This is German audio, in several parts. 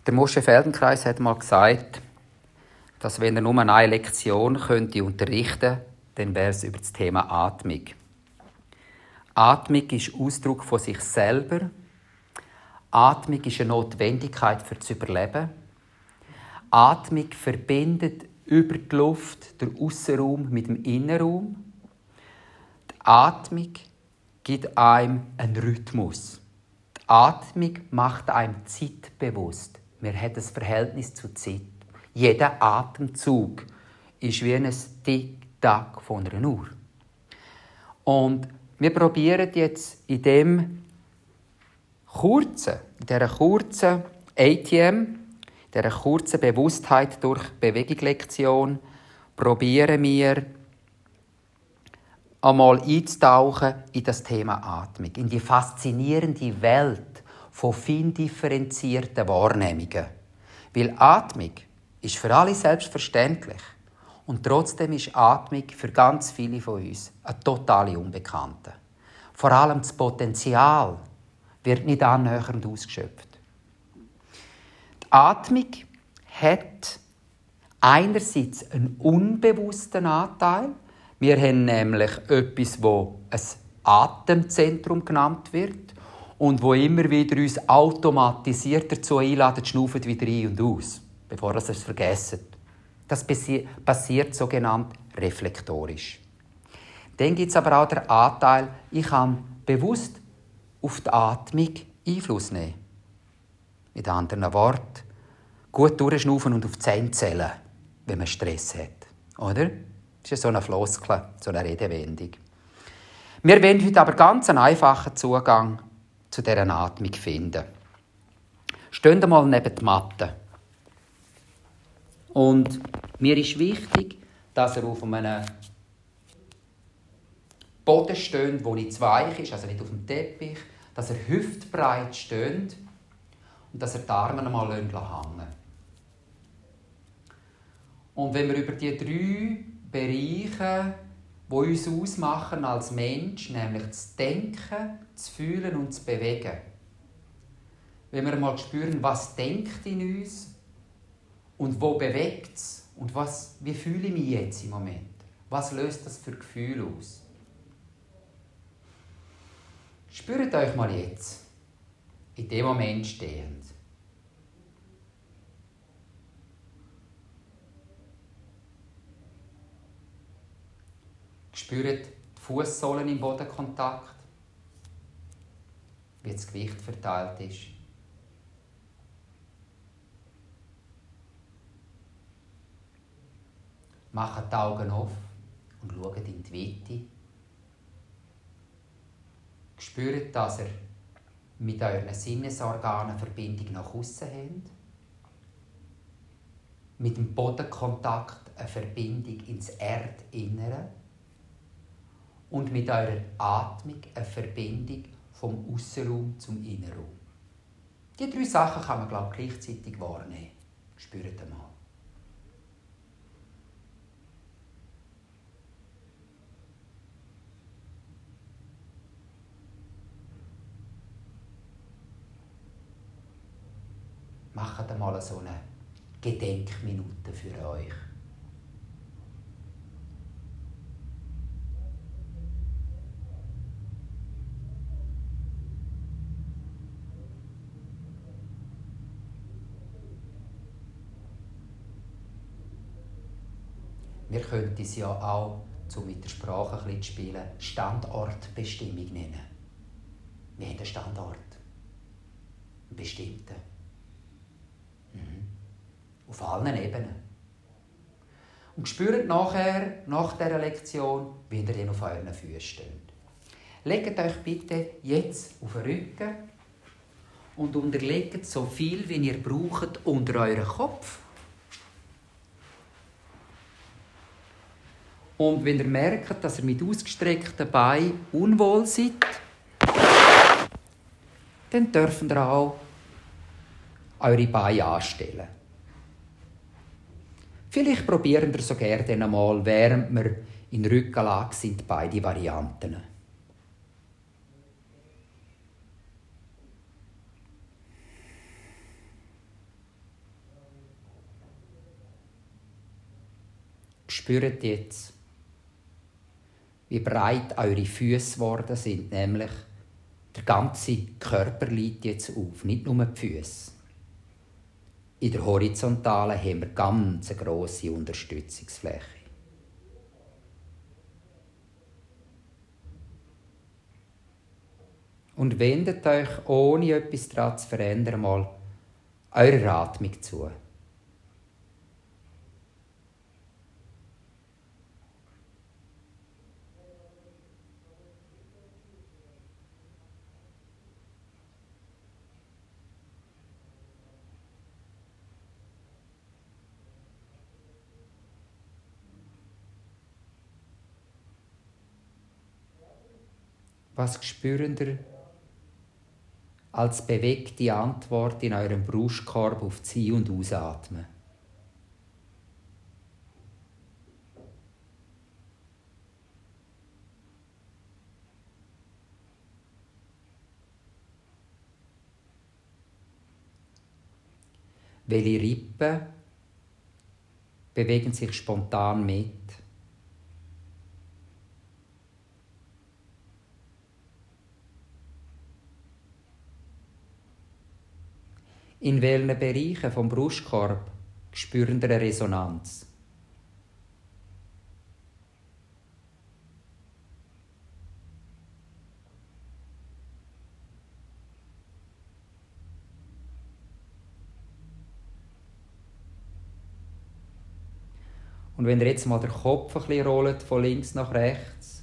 Der Moshe Feldenkrais hat mal gesagt, dass wenn er nur eine Lektion könnte unterrichten, dann wäre es über das Thema Atmung. Atmung ist Ausdruck von sich selber. Atmung ist eine Notwendigkeit für das Überleben. Atmung verbindet über die Luft den Aussenraum mit dem Innenraum. Die Atmung gibt einem einen Rhythmus. Die Atmung macht einem zeitbewusst. Man hat ein Verhältnis zur Zeit. Jeder Atemzug ist wie ein Tick-Tack von einer Uhr. Und wir probieren jetzt in dieser kurzen ATM, dieser kurzen Bewusstheit durch Bewegung-Lektion, probieren wir einmal einzutauchen in das Thema Atmung, in die faszinierende Welt von fein differenzierten Wahrnehmungen. Weil Atmung ist für alle selbstverständlich und trotzdem ist Atmung für ganz viele von uns eine totale Unbekannte. Vor allem das Potenzial wird nicht annähernd ausgeschöpft. Die Atmung hat einerseits einen unbewussten Anteil. Wir haben nämlich etwas, das ein Atemzentrum genannt wird und wo immer wieder uns automatisiert dazu einladet, schnaufen wieder ein und aus, bevor ihr es vergessen. Das passiert sogenannt reflektorisch. Dann gibt es aber auch den Anteil, ich kann bewusst auf die Atmung Einfluss nehmen. Mit anderen Worten, gut durchschnaufen und auf die Zähne zählen, wenn man Stress hat. Oder? Das ist so eine Floskel, so eine Redewendung. Wir wollen heute aber ganz einen einfachen Zugang zu dieser Atmung finden. Stehen Sie mal neben die Matte. Und mir ist wichtig, dass er auf einem Boden steht, der nicht zu weich ist, also nicht auf dem Teppich, dass er hüftbreit steht und dass er die Arme einmal hängen lassen. Und wenn wir über die 3 Bereiche, die uns ausmachen als Mensch, nämlich das Denken, das Fühlen und das Bewegen, wenn wir mal spüren, was denkt in uns und wo bewegt es und wie fühle ich mich jetzt im Moment, was löst das für Gefühle aus? Spürt euch mal jetzt, in dem Moment stehend. Spürt die Fußsohlen im Bodenkontakt, wie das Gewicht verteilt ist. Macht die Augen auf und schaut in die Weite. Spürt, dass ihr mit euren Sinnesorganen Verbindung nach außen habt. Mit dem Bodenkontakt eine Verbindung ins Erdinnere. Und mit eurer Atmung eine Verbindung vom Aussenraum zum Innenraum. Die 3 Sachen kann man, gleichzeitig wahrnehmen. Spürt einmal. Macht einmal so eine Gedenkminute für euch. Wir könnten es ja auch, um mit der Sprache ein bisschen zu spielen, Standortbestimmung nennen. Wir haben einen Standort. Einen bestimmten. Auf allen Ebenen. Und spürt nachher, nach dieser Lektion, wie ihr dann auf euren Füßen steht. Legt euch bitte jetzt auf den Rücken und unterlegt so viel, wie ihr braucht, unter euren Kopf. Und wenn ihr merkt, dass ihr mit ausgestreckten Beinen unwohl seid, dann dürft ihr auch eure Beine anstellen. Vielleicht probieren wir so gerne einmal, während wir in Rückenlage sind, beide Varianten. Spürt jetzt, wie breit eure Füße geworden sind, nämlich der ganze Körper liegt jetzt auf, nicht nur die Füße. In der Horizontalen haben wir ganz eine grosse Unterstützungsfläche. Und wendet euch, ohne etwas daran zu verändern, mal eurer Atmung zu. Was spürt ihr als bewegte Antwort in eurem Brustkorb auf das Ein- und Ausatmen? Welche Rippen bewegen sich spontan mit? In welchen Bereichen vom Brustkorb spüren ihr eine Resonanz? Und wenn ihr jetzt mal den Kopf ein bisschen rollt, von links nach rechts,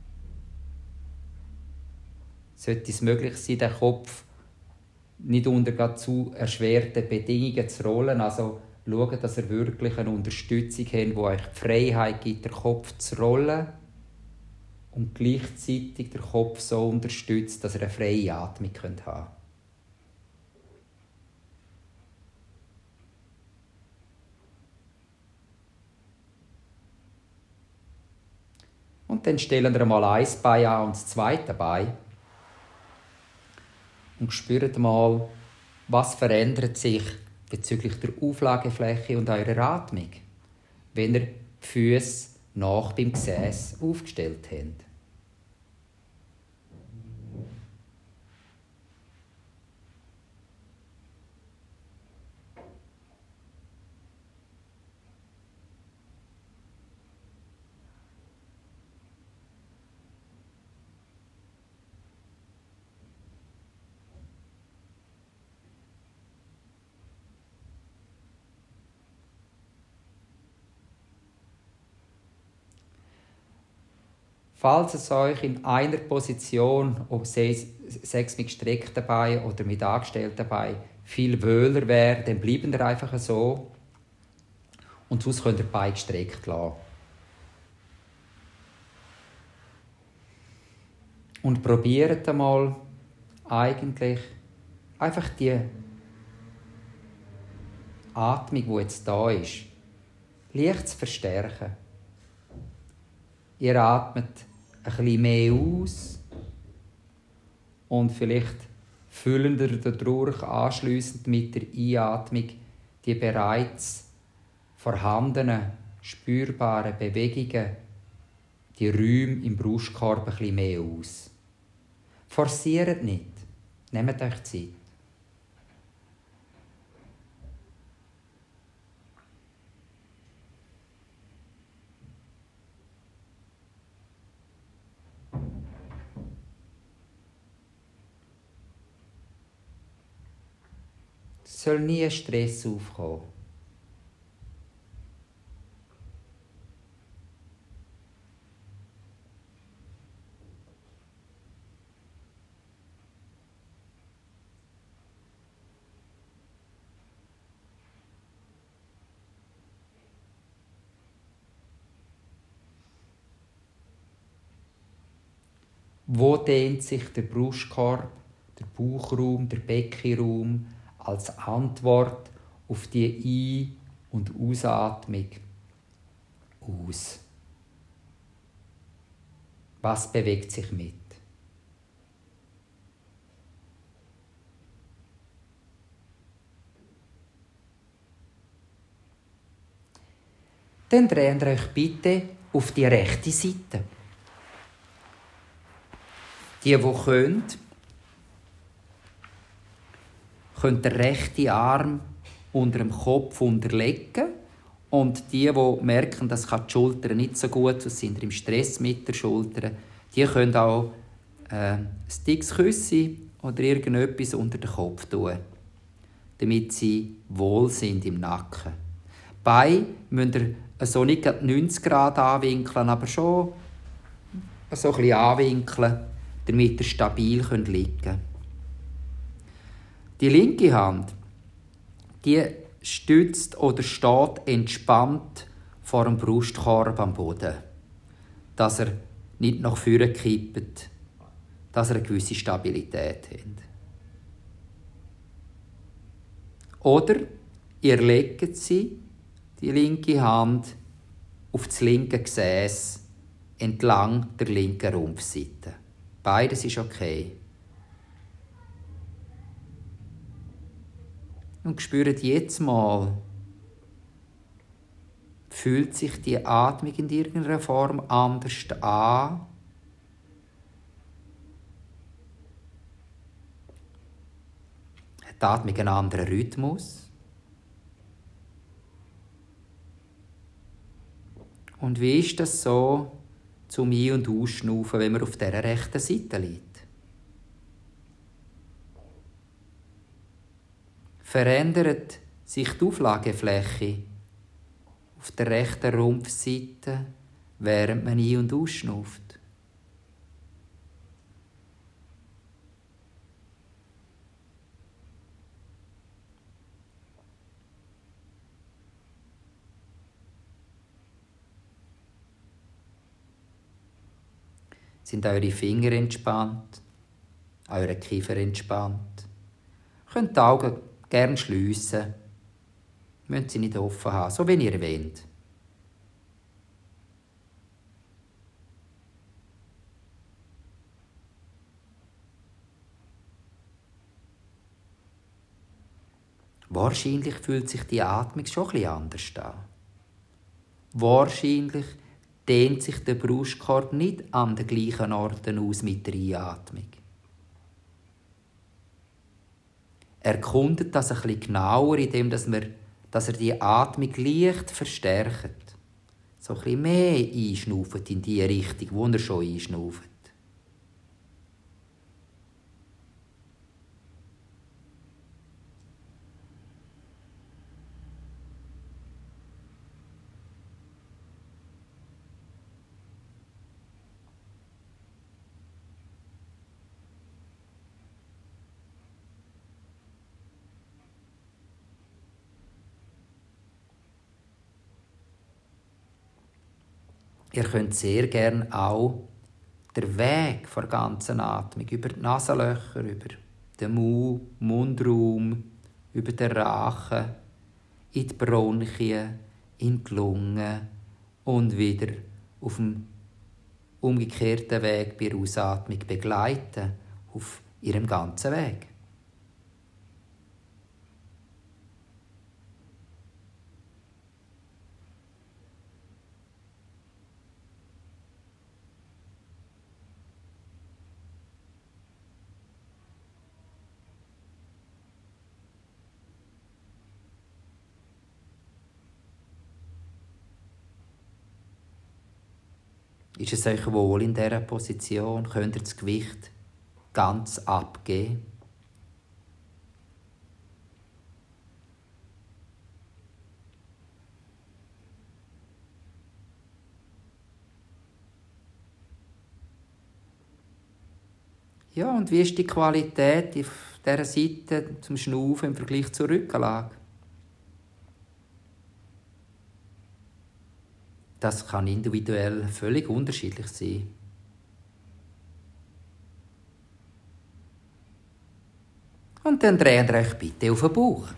sollte es möglich sein, den Kopf nicht unter zu erschwerten Bedingungen zu rollen. Also schaut, dass ihr wirklich eine Unterstützung habt, die euch die Freiheit gibt, den Kopf zu rollen und gleichzeitig den Kopf so unterstützt, dass ihr eine freie Atmung haben könnt. Und dann stellen wir mal ein Bein an und das zweite Bein. Und spürt mal, was verändert sich bezüglich der Auflagefläche und eurer Atmung, wenn ihr die Füße nach beim Gesäß aufgestellt habt. Falls es euch in einer Position, ob sechs mit gestreckten Beinen oder mit angestellten Beinen, viel wöhler wäre, dann bleiben ihr einfach so. Und sonst könnt ihr die Beine gestreckt lassen. Und probiert einmal eigentlich einfach die Atmung, die jetzt da ist, leicht zu verstärken. Ihr atmet ein bisschen mehr aus und vielleicht füllen ihr dadurch anschliessend mit der Einatmung die bereits vorhandenen, spürbaren Bewegungen, die Räume im Brustkorb ein bisschen mehr aus. Forciert nicht. Nehmt euch Zeit. Es soll nie Stress aufkommen. Wo dehnt sich der Brustkorb, der Bauchraum, der Beckenraum als Antwort auf die Ein- und Ausatmung aus? Was bewegt sich mit? Dann dreht ihr euch bitte auf die rechte Seite. Die könnt den rechten Arm unter dem Kopf unterlegen. Und die merken, dass die Schultern nicht so gut sind, im Stress mit der Schulter, die können auch ein dickes Küsschen oder irgendetwas unter den Kopf tun, damit sie wohl sind im Nacken. Die Beine müsst ihr so nicht 90 Grad anwinkeln, aber schon so ein bisschen anwinkeln, damit ihr stabil liegen könnt. Die linke Hand, die stützt oder steht entspannt vor dem Brustkorb am Boden, dass er nicht nach vorne kippt, dass er eine gewisse Stabilität hat. Oder ihr legt sie, die linke Hand, auf das linke Gesäß entlang der linken Rumpfseite. Beides ist okay. Und spürt jetzt mal, fühlt sich die Atmung in irgendeiner Form anders an? Hat die Atmung einen anderen Rhythmus? Und wie ist das so zum Ein- und Ausschnaufen, wenn man auf dieser rechten Seite liegt? Verändert sich die Auflagefläche auf der rechten Rumpfseite, während man ein- und ausschnauft? Sind eure Finger entspannt? Eure Kiefer entspannt? Könnt die Augen gerne schliessen. Müsst sie nicht offen haben, so wie ihr wollt. Wahrscheinlich fühlt sich die Atmung schon etwas anders an. Wahrscheinlich dehnt sich der Brustkorb nicht an den gleichen Orten aus mit der Einatmung. Erkundet das ein bisschen genauer, indem dass er die Atmung leicht verstärkt. So ein bisschen mehr einschnauft in die Richtung, wo er schon einschnauft. Ihr könnt sehr gerne auch den Weg der ganzen Atmung über die Nasenlöcher, über den Mundraum, über den Rachen, in die Bronchien, in die Lungen und wieder auf dem umgekehrten Weg bei der Ausatmung begleiten, auf ihrem ganzen Weg. Ist es euch wohl in dieser Position? Könnt ihr das Gewicht ganz abgeben? Ja, und wie ist die Qualität auf dieser Seite zum Schnaufen im Vergleich zur Rückenlage? Das kann individuell völlig unterschiedlich sein. Und dann dreht ihr euch bitte auf den Bauch.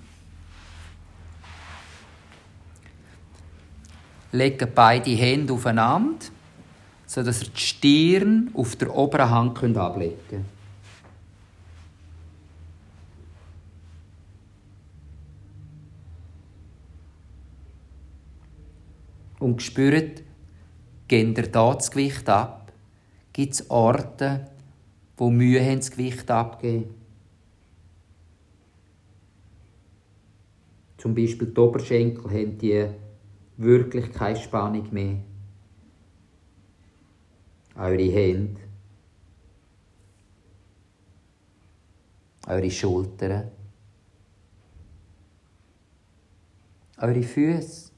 Legt beide Hände aufeinander, sodass ihr die Stirn auf der oberen Hand ablegen könnt. Und spürt, geht ihr da das Gewicht ab? Gibt es Orte, wo Mühe haben, das Gewicht abgeben? Zum Beispiel die Oberschenkel haben die wirklich keine Spannung mehr. Eure Hände. Eure Schultern. Eure Füße.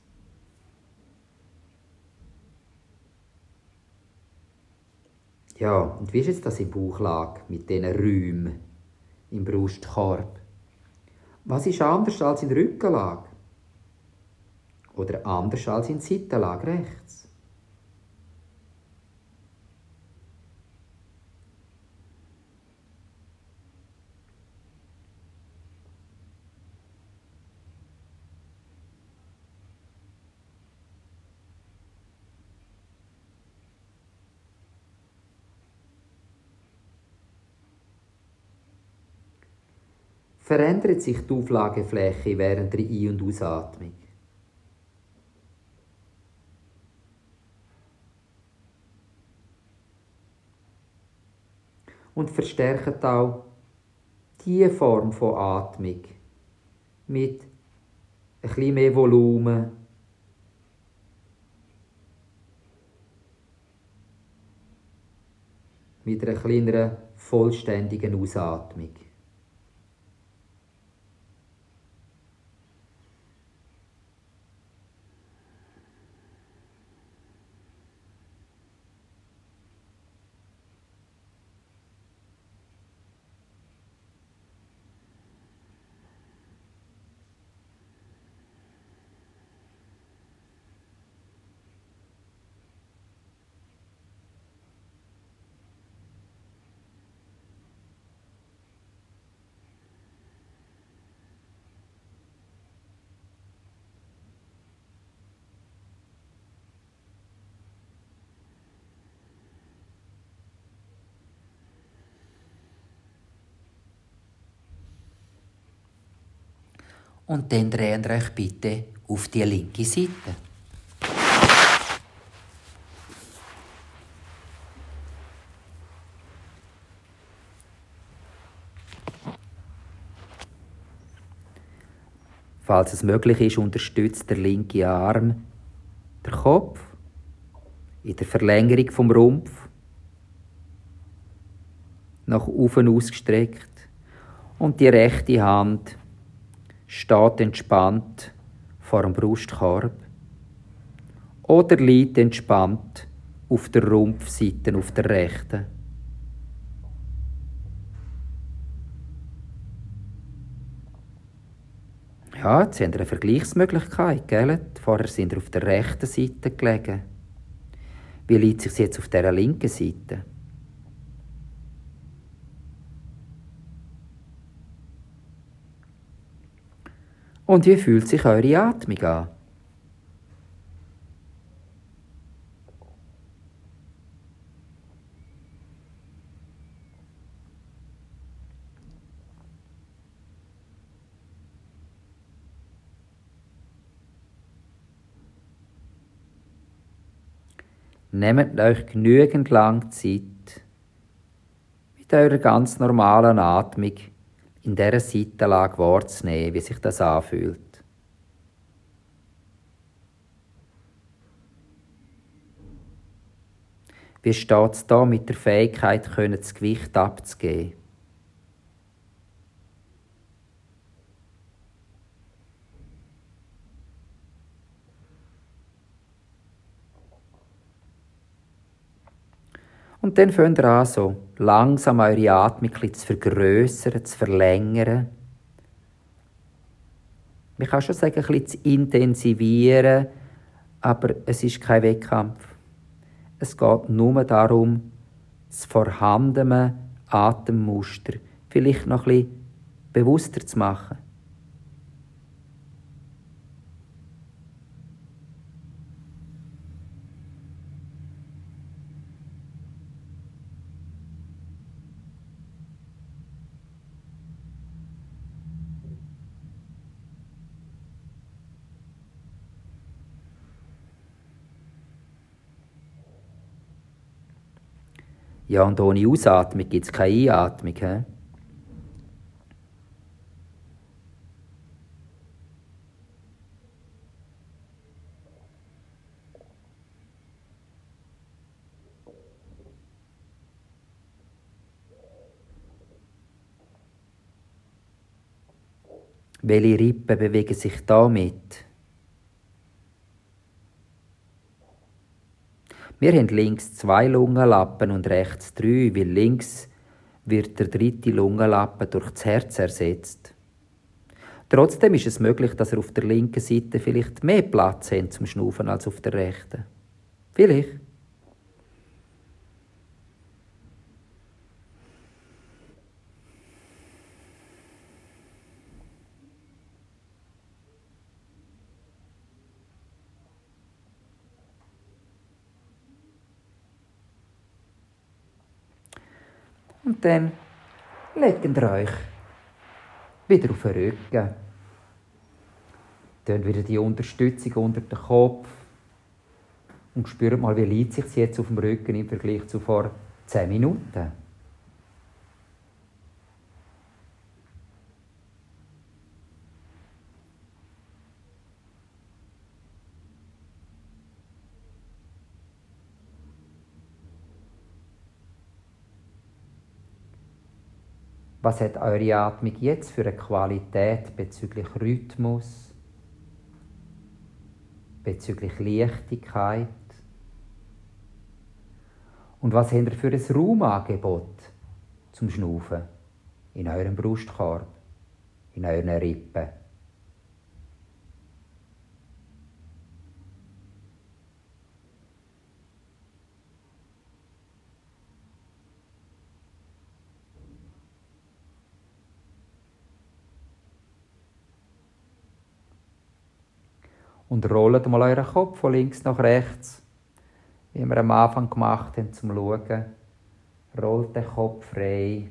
Ja, und wie ist jetzt das im Bauchlage mit diesen Räumen im Brustkorb? Was ist anders als in der Rückenlage? Oder anders als in der Seitenlage rechts? Verändert sich die Auflagefläche während der Ein- und Ausatmung? Und verstärkt auch diese Form von Atmung mit ein bisschen mehr Volumen, mit einer kleineren, vollständigen Ausatmung. Und dann dreht ihr euch bitte auf die linke Seite. Falls es möglich ist, unterstützt der linke Arm den Kopf in der Verlängerung vom Rumpf, nach oben ausgestreckt, und die rechte Hand steht entspannt vor dem Brustkorb oder liegt entspannt auf der Rumpfseite, auf der rechten. Ja, jetzt haben wir eine Vergleichsmöglichkeit, gell? Vorher sind wir auf der rechten Seite gelegen. Wie liegt es sich jetzt auf der linken Seite? Und wie fühlt sich eure Atmung an? Nehmt euch genügend lang Zeit, mit eurer ganz normalen Atmung in dieser Seitenlage wahrzunehmen, wie sich das anfühlt. Wie steht es da mit der Fähigkeit, das Gewicht abzugeben? Und dann fängt ihr an, so langsam eure Atmung zu vergrössern, zu verlängern. Man kann schon sagen, ein bisschen zu intensivieren, aber es ist kein Wettkampf. Es geht nur darum, das vorhandene Atemmuster vielleicht noch ein bisschen bewusster zu machen. Ja, und ohne Ausatmung gibt es keine Einatmung. He? Welche Rippen bewegen sich damit? Wir haben links 2 Lungenlappen und rechts 3, weil links wird der 3. Lungenlappen durch das Herz ersetzt. Trotzdem ist es möglich, dass ihr auf der linken Seite vielleicht mehr Platz habt zum Schnaufen als auf der rechten. Vielleicht. Und dann legt ihr euch wieder auf den Rücken. Dann wieder die Unterstützung unter den Kopf. Und spürt mal, wie liegt sich jetzt auf dem Rücken im Vergleich zu vor 10 Minuten. Was hat eure Atmung jetzt für eine Qualität bezüglich Rhythmus, bezüglich Leichtigkeit? Und was habt ihr für ein Raumangebot zum Schnaufen in eurem Brustkorb, in euren Rippen? Und rollt mal euren Kopf von links nach rechts, wie wir am Anfang gemacht haben, zum Schauen. Rollt den Kopf frei.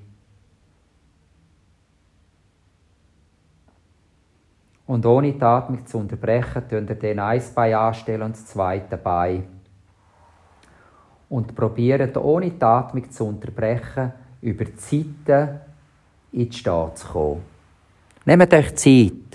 Und ohne die Atmung zu unterbrechen, könnt ihr dann ein Bein anstellen und das zweite Bein. Und probiert ohne die Atmung zu unterbrechen, über die Seite in die Stehen zu kommen. Nehmt euch Zeit.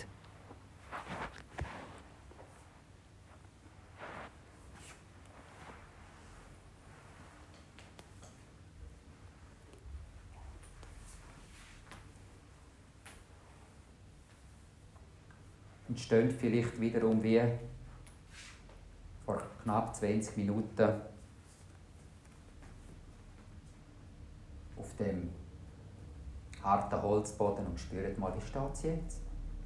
Und steht vielleicht wiederum wie vor knapp 20 Minuten auf dem harten Holzboden und spürt mal, wie steht es jetzt?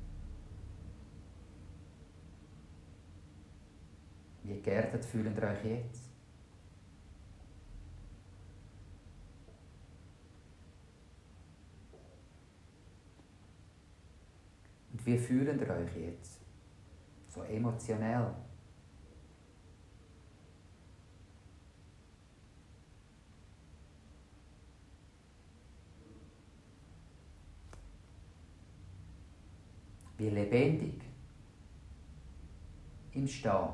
Wie geerdet fühlt ihr euch jetzt? Und wie fühlt ihr euch jetzt? So emotionell. Wie lebendig. Im Stehen.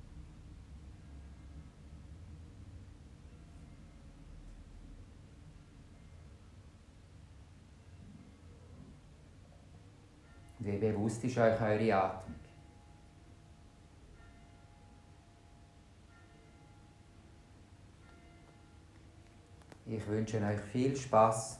Wie bewusst ist euch eure Atmung? Ich wünsche euch viel Spass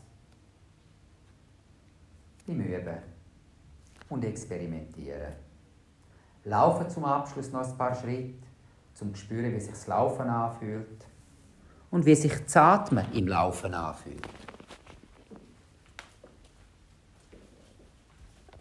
beim Üben und Experimentieren. Laufen zum Abschluss noch ein paar Schritte, um zu spüren, wie sich das Laufen anfühlt und wie sich das Atmen im Laufen anfühlt.